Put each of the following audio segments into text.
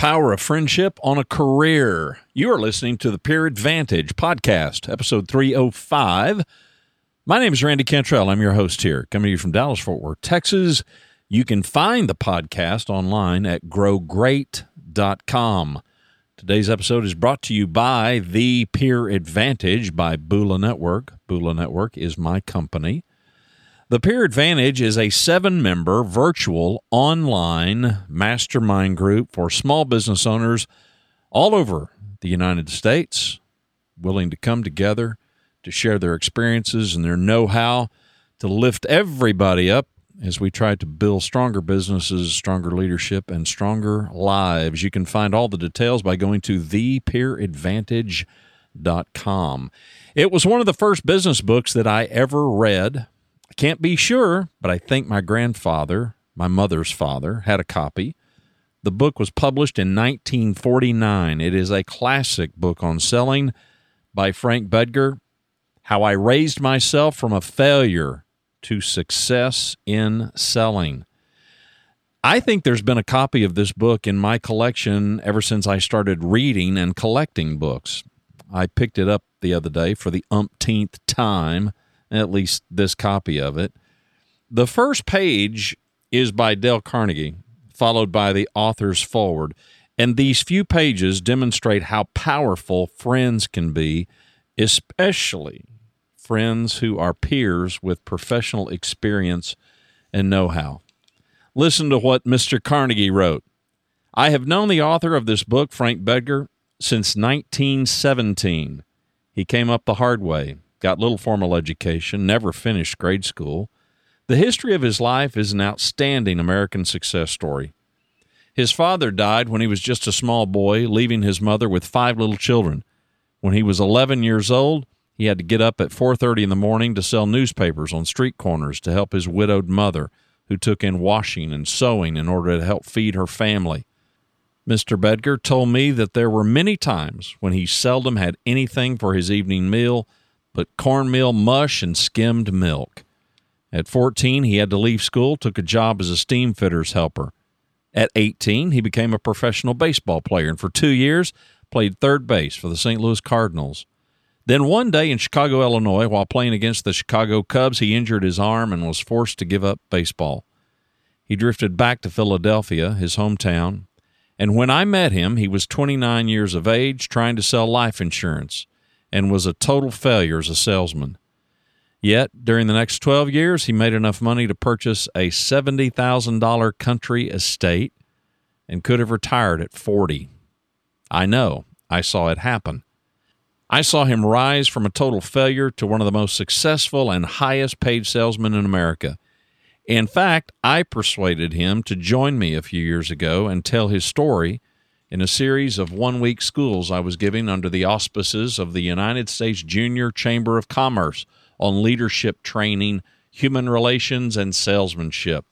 power of friendship on a career. You are listening to the Peer Advantage podcast, episode 305. My name is Randy Cantrell. I'm your host here, coming to you from Dallas-Fort Worth, Texas. You can find the podcast online at growgreat.com. Today's episode is brought to you by The Peer Advantage by Bula Network. Bula Network is my company. The Peer Advantage is a 7-member virtual online mastermind group for small business owners all over the United States, willing to come together to share their experiences and their know-how to lift everybody up as we try to build stronger businesses, stronger leadership, and stronger lives. You can find all the details by going to thepeeradvantage.com. It was one of the first business books that I ever read. I can't be sure, but I think my grandfather, my mother's father, had a copy. The book was published in 1949. It is a classic book on selling by Frank Bettger, How I Raised Myself from a Failure to Success in Selling. I think there's been a copy of this book in my collection ever since I started reading and collecting books. I picked it up the other day for the umpteenth time, at least this copy of it. The first page is by Dale Carnegie, followed by the author's foreword. And these few pages demonstrate how powerful friends can be, especially friends who are peers with professional experience and know-how. Listen to what Mr. Carnegie wrote. I have known the author of this book, Frank Bettger, since 1917. He came up the hard way. Got little formal education, never finished grade school. The history of his life is an outstanding American success story. His father died when he was just a small boy, leaving his mother with 5 little children. When he was 11 years old, he had to get up at 4:30 in the morning to sell newspapers on street corners to help his widowed mother, who took in washing and sewing in order to help feed her family. Mr. Bettger told me that there were many times when he seldom had anything for his evening meal but cornmeal mush and skimmed milk. At 14, he had to leave school, took a job as a steam fitter's helper. At 18, he became a professional baseball player, and for 2 years, played third base for the St. Louis Cardinals. Then one day in Chicago, Illinois, while playing against the Chicago Cubs, he injured his arm and was forced to give up baseball. He drifted back to Philadelphia, his hometown, and when I met him, he was 29 years of age, trying to sell life insurance, and was a total failure as a salesman. Yet, during the next 12 years, he made enough money to purchase a $70,000 country estate and could have retired at 40. I know. I saw it happen. I saw him rise from a total failure to one of the most successful and highest-paid salesmen in America. In fact, I persuaded him to join me a few years ago and tell his story in a series of one-week schools I was giving under the auspices of the United States Junior Chamber of Commerce on leadership training, human relations, and salesmanship.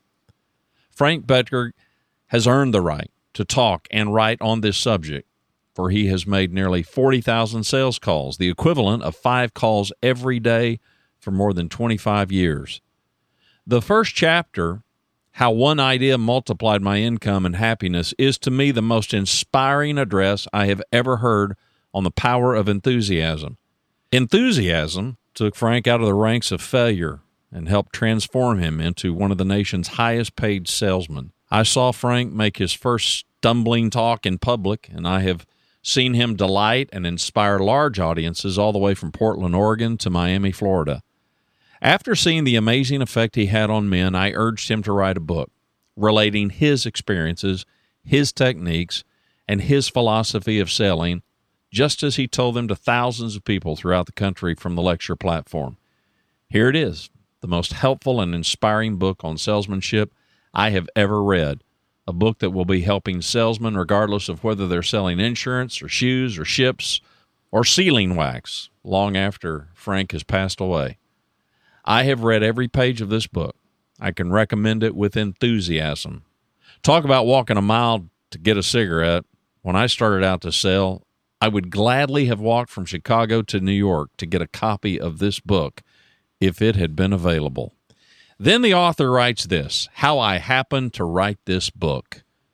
Frank Bettger has earned the right to talk and write on this subject, for he has made nearly 40,000 sales calls, the equivalent of 5 calls every day for more than 25 years. The first chapter, How One Idea Multiplied My Income and Happiness, is to me the most inspiring address I have ever heard on the power of enthusiasm. Enthusiasm took Frank out of the ranks of failure and helped transform him into one of the nation's highest-paid salesmen. I saw Frank make his first stumbling talk in public, and I have seen him delight and inspire large audiences all the way from Portland, Oregon to Miami, Florida. After seeing the amazing effect he had on men, I urged him to write a book relating his experiences, his techniques, and his philosophy of selling, just as he told them to thousands of people throughout the country from the lecture platform. Here it is, the most helpful and inspiring book on salesmanship I have ever read, a book that will be helping salesmen regardless of whether they're selling insurance or shoes or ships or sealing wax long after Frank has passed away. I have read every page of this book. I can recommend it with enthusiasm. Talk about walking a mile to get a cigarette. When I started out to sell, I would gladly have walked from Chicago to New York to get a copy of this book if it had been available. Then the author writes this, How I Happened to Write This Book.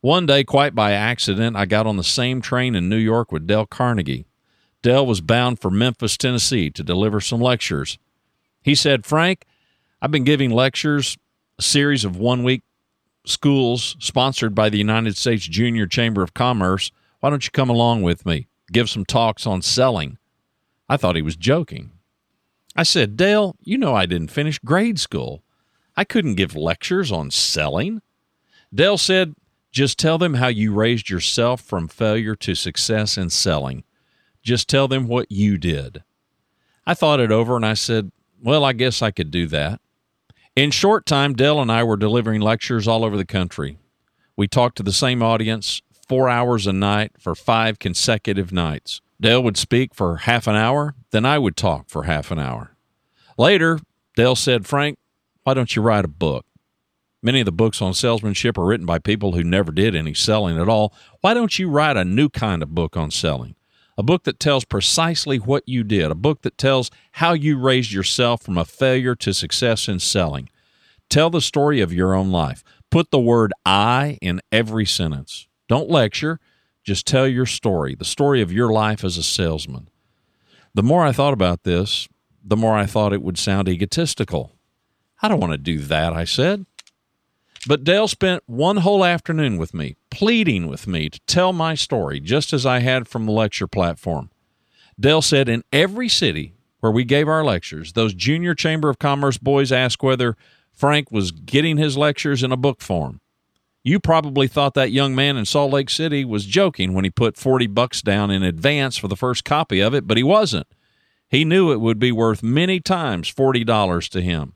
One day, quite by accident, I got on the same train in New York with Dale Carnegie. Dale was bound for Memphis, Tennessee to deliver some lectures. He said, "Frank, I've been giving lectures, a series of one-week schools sponsored by the United States Junior Chamber of Commerce. Why don't you come along with me, give some talks on selling?" I thought he was joking. I said, "Dale, you know I didn't finish grade school. I couldn't give lectures on selling." Dale said, "Just tell them how you raised yourself from failure to success in selling. Just tell them what you did." I thought it over and I said, "Well, I guess I could do that." In short time, Dale and I were delivering lectures all over the country. We talked to the same audience 4 hours a night for 5 consecutive nights. Dale would speak for half an hour, then I would talk for half an hour. Later, Dale said, "Frank, why don't you write a book? Many of the books on salesmanship are written by people who never did any selling at all. Why don't you write a new kind of book on selling? A book that tells precisely what you did, a book that tells how you raised yourself from a failure to success in selling. Tell the story of your own life. Put the word I in every sentence. Don't lecture, just tell your story, the story of your life as a salesman." The more I thought about this, the more I thought it would sound egotistical. "I don't want to do that," I said. But Dale spent one whole afternoon with me, pleading with me to tell my story, just as I had from the lecture platform. Dale said in every city where we gave our lectures, those Junior Chamber of Commerce boys asked whether Frank was getting his lectures in a book form. You probably thought that young man in Salt Lake City was joking when he put $40 down in advance for the first copy of it, but he wasn't. He knew it would be worth many times $40 to him.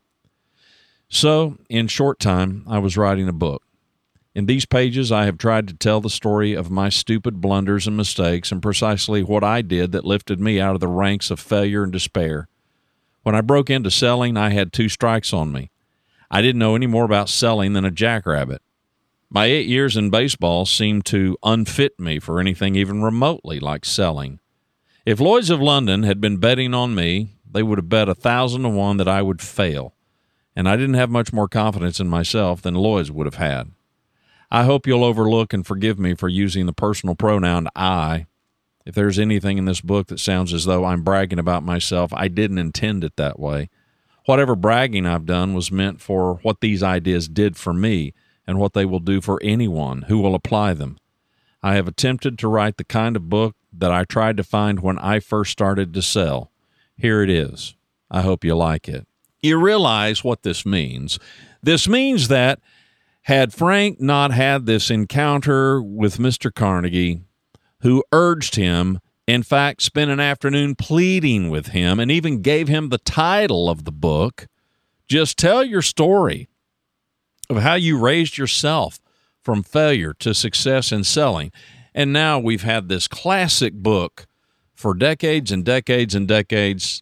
So, in short time, I was writing a book. In these pages, I have tried to tell the story of my stupid blunders and mistakes and precisely what I did that lifted me out of the ranks of failure and despair. When I broke into selling, I had 2 strikes on me. I didn't know any more about selling than a jackrabbit. My 8 years in baseball seemed to unfit me for anything even remotely like selling. If Lloyd's of London had been betting on me, they would have bet 1,000 to 1 that I would fail. And I didn't have much more confidence in myself than Lloyd's would have had. I hope you'll overlook and forgive me for using the personal pronoun I. If there's anything in this book that sounds as though I'm bragging about myself, I didn't intend it that way. Whatever bragging I've done was meant for what these ideas did for me and what they will do for anyone who will apply them. I have attempted to write the kind of book that I tried to find when I first started to sell. Here it is. I hope you like it. You realize what this means. This means that had Frank not had this encounter with Mr. Carnegie, who urged him, in fact, spent an afternoon pleading with him and even gave him the title of the book, just tell your story of how you raised yourself from failure to success in selling. And now we've had this classic book for decades and decades and decades,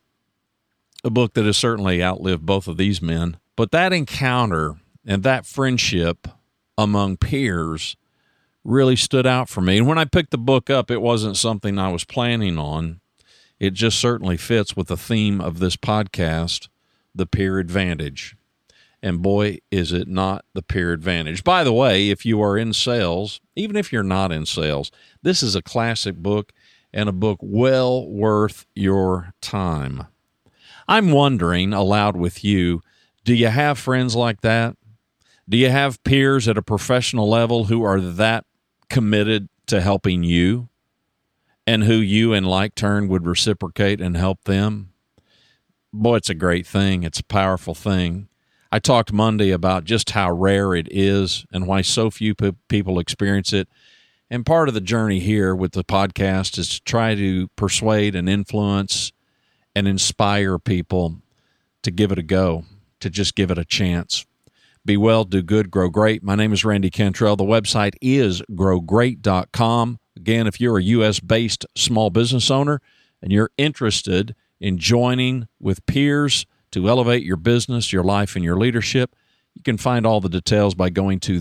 a book that has certainly outlived both of these men. But that encounter and that friendship among peers really stood out for me. And when I picked the book up, it wasn't something I was planning on. It just certainly fits with the theme of this podcast, the peer advantage. And boy, is it not the peer advantage. By the way, if you are in sales, even if you're not in sales, this is a classic book and a book well worth your time. I'm wondering aloud with you, do you have friends like that? Do you have peers at a professional level who are that committed to helping you and who you in like turn would reciprocate and help them? Boy, it's a great thing. It's a powerful thing. I talked Monday about just how rare it is and why so few people experience it. And part of the journey here with the podcast is to try to persuade and influence and inspire people to give it a go, to just give it a chance. Be well, do good, grow great. My name is Randy Cantrell. The website is growgreat.com. Again, if you're a U.S.-based small business owner and you're interested in joining with peers to elevate your business, your life, and your leadership, you can find all the details by going to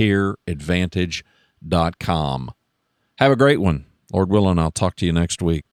thepeeradvantage.com. Have a great one. Lord willing, I'll talk to you next week.